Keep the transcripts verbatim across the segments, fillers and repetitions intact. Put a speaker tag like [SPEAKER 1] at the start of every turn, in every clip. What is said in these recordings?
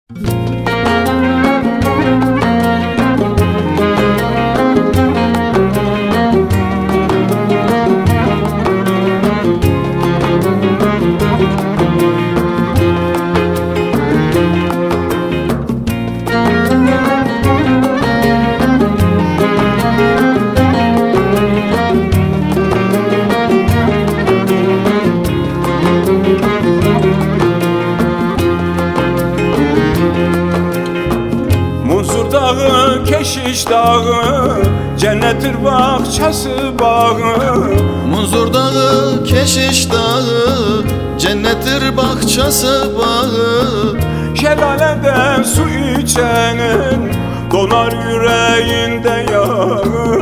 [SPEAKER 1] Munzur dağı, Keşiş dağı, cennettir bahçesi bağı.
[SPEAKER 2] Munzur dağı, Keşiş dağı, cennettir bahçesi bağı.
[SPEAKER 1] Şelaleden su içenin donar yüreğinde yağı.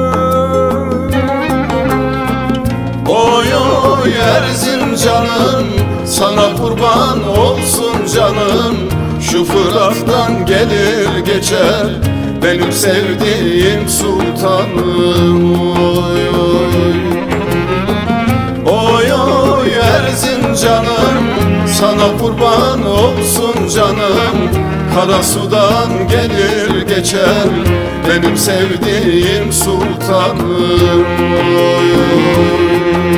[SPEAKER 2] Oy oy Erzincan'ım, sana kurban olsun canım. Şu Fırat'tan gelir geçer benim sevdiğim sultanım. Oy oy Oy oy Erzincan'ım, sana kurban olsun canım. Karasu'dan gelir geçer benim sevdiğim sultanım. Oy oy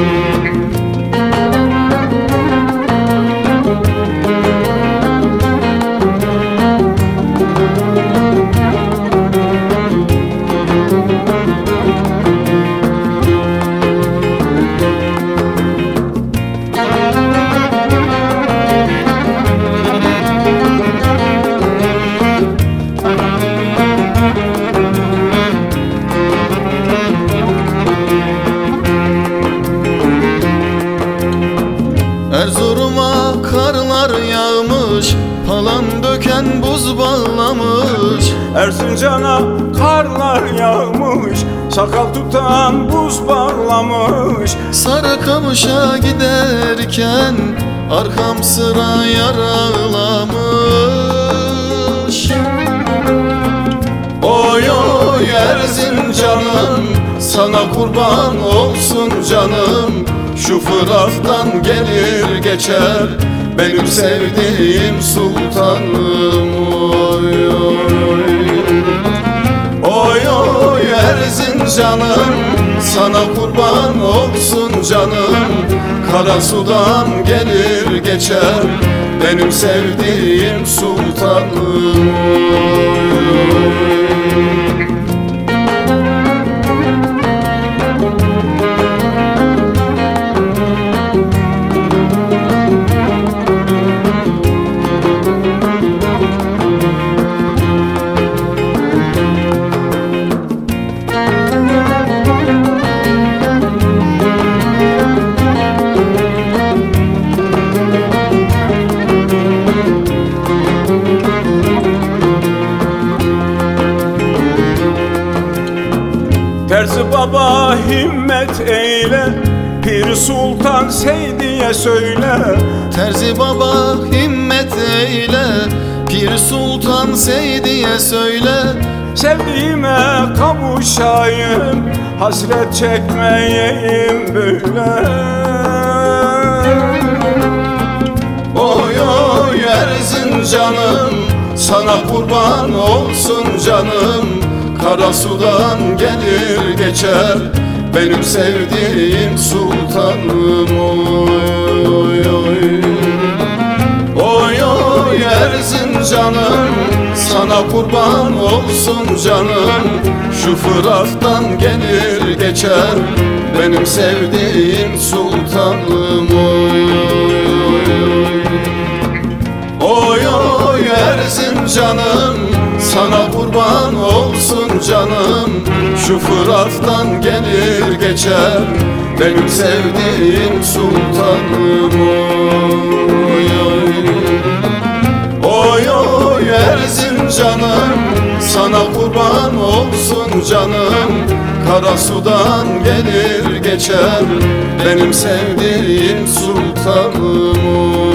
[SPEAKER 2] Erzurum'a karlar yağmış, palan döken buz bağlamış.
[SPEAKER 1] Erzincan'a karlar yağmış, sakal tutan buz bağlamış.
[SPEAKER 2] Sarıkamış'a giderken arkam sıra yaralamış. Oy oy Erzincan'ım, sana kurban olsun canım. Şu Fırat'tan gelir geçer benim sevdiğim sultanım. Oy oy Oy oy Erzincan'ım, sana kurban olsun canım. Karasu'dan gelir geçer benim sevdiğim sultanım. Oy oy
[SPEAKER 1] Terzi baba himmet eyle, Pir Sultan Seydi'ye söyle.
[SPEAKER 2] Terzi baba himmet eyle, Pir Sultan Seydi'ye söyle.
[SPEAKER 1] Sevdiğime kavuşayım, hasret çekmeyeyim böyle.
[SPEAKER 2] Oy oy Erzincan'ım, sana kurban olsun canım. Karasu'dan gelir geçer benim sevdiğim sultanım. Oy oy oy Oy oy Erzincan'ım, sana kurban olsun canım. Şu Fırat'tan gelir geçer benim sevdiğim sultanım. Oy oy Oy oy Erzincan'ım, sana kurban olsun canım. Şu Fırat'tan gelir geçer benim sevdiğim sultanım. Oy oy Oy oy Erzincan'ım, sana kurban olsun canım. Karasu'dan gelir geçer benim sevdiğim sultanım.